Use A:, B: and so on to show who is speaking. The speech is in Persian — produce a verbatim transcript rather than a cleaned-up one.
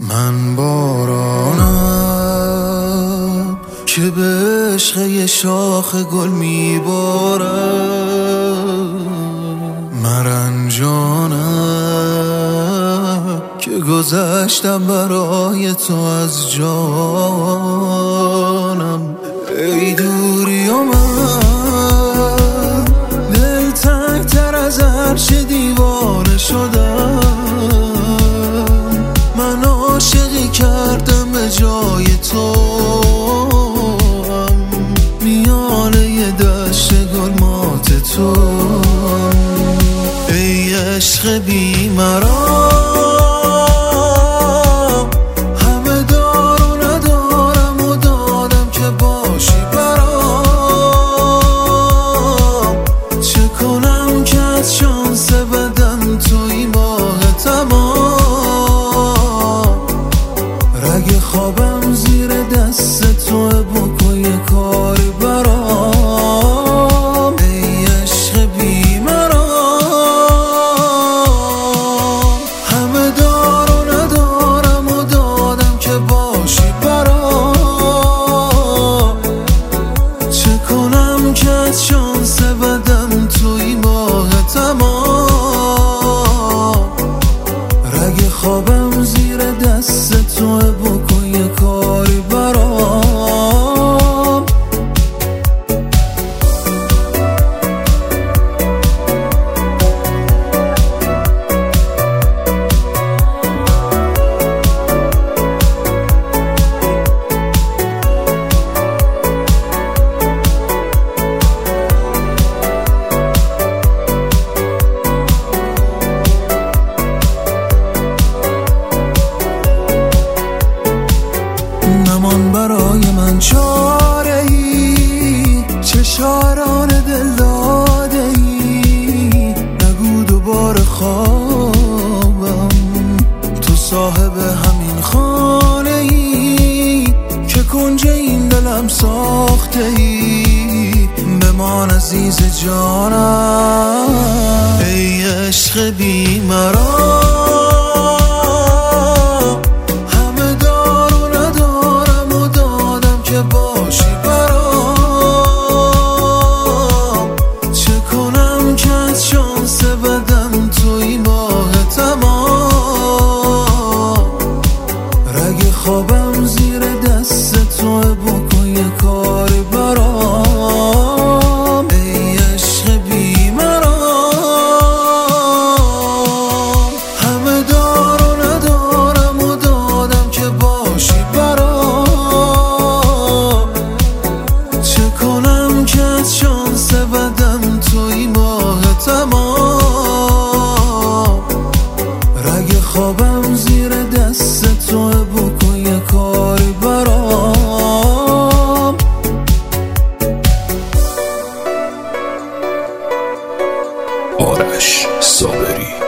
A: من بارانم که به عشق یه شاخ گل میبارم، مرنجانم که گذشتم برای تو از جانم. ای دوری و من دل تنگ تر از هرچه دیوانه شدم، من عاشقی کردم به جای تو، میانه یه دشت گل مات تو. ای عشق بی‌مرام، همه دار و ندارم و دادم که باشی برام. چه کنم که از شانس بدم توی ماه تمام، رگ خوابم زیر دست تو، بکن یه کاری برام. ای عشق بی‌مرام، همه دار و ندارم و دادم که باشی برام. چه کنم که از شانس بدم توی ماه تمام، رگ خوابم زیر دست تو، بکن یه کاری برام. نمان برای من چاره ای، چه شاعران دل داده ای. نگو دوباره خوابم، تو صاحب همین خانه ای که کنج این دلم ساخته ای. بمان عزیز جانم، ای عشق بی‌مرام، همه دار و ندارم و دادم که باشی برام. چه کنم که از شانس بدم توی ماه تمام، رگ خوابم زیر دست تو، بکن یه کاری برام. ای عشق بی‌مرام، همه دار و ندارم و دادم که باشی برام. چه کنم که از شانس بدم توی ماه تمام، رگ خوابم زیر دست تو، بکن یه کاری برام.
B: آرش صابری.